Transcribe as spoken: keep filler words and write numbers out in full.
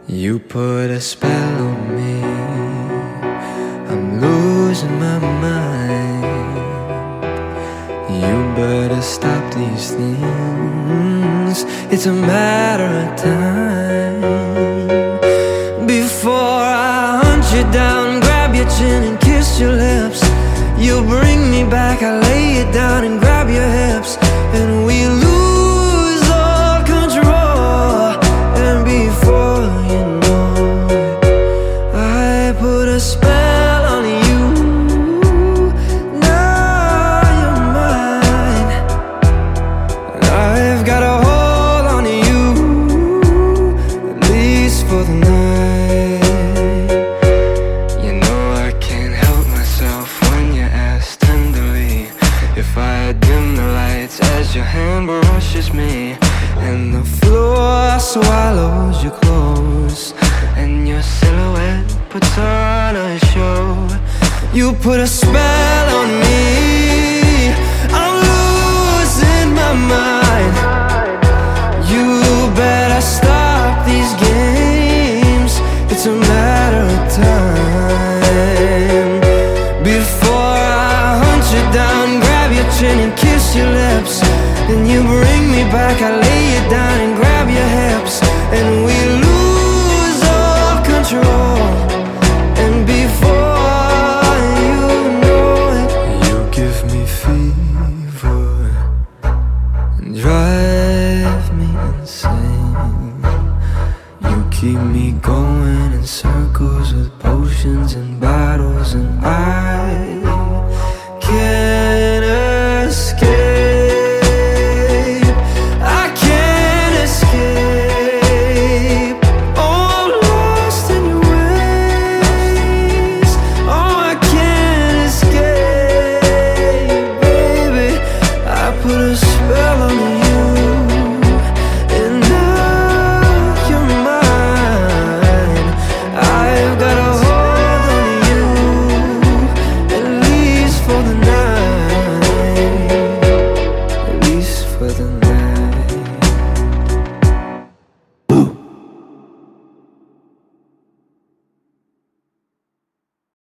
You put a spell on me, I'm losing my mind. You better stop these things, it's a matter of time. Before I hunt you down, grab your chin and kiss your lips. You bring me back, I lay you down and grab your hips, and we lose all control. And before you know it, I put a spell on you. Now you're mine, and I've got a hold on you, at least for the night. You know I can't help myself when you ask tenderly if I dim the lights as your hand brushes me, and the floor swallows your clothes, and your silhouette puts on a show. You put a spell on me, I'm losing my mind. You better stop these games, it's a matter of time. Before I hunt you down, grab your chin and kiss your lips, and you bring me back, I lay you down and grab your hips, and we lose all control. And before you know it, you give me fever and drive me insane. You keep me going in circles with potions and battles, and I